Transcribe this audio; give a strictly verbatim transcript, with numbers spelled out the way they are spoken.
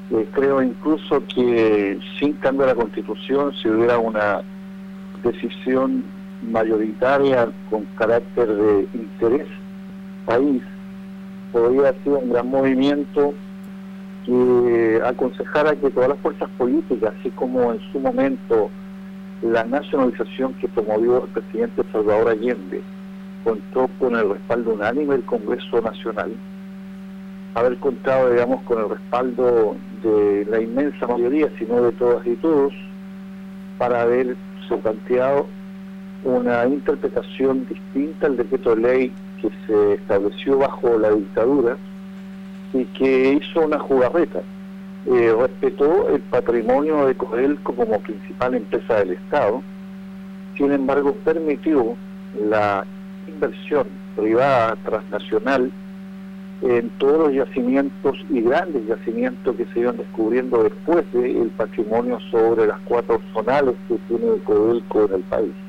Eh, creo incluso que sin cambio de la Constitución, si hubiera una decisión mayoritaria con carácter de interés país, podría ser un gran movimiento que aconsejara que todas las fuerzas políticas, así como en su momento la nacionalización que promovió el presidente Salvador Allende, contó con el respaldo unánime del Congreso Nacional, haber contado, digamos, con el respaldo de la inmensa mayoría, sino de todas y todos, para haberse planteado una interpretación distinta al decreto de ley que se estableció bajo la dictadura y que hizo una jugarreta. Eh, respetó el patrimonio de Codelco como principal empresa del Estado, sin embargo permitió la inversión privada transnacional en todos los yacimientos y grandes yacimientos que se iban descubriendo después del patrimonio sobre las cuatro zonales que tiene Codelco en el país.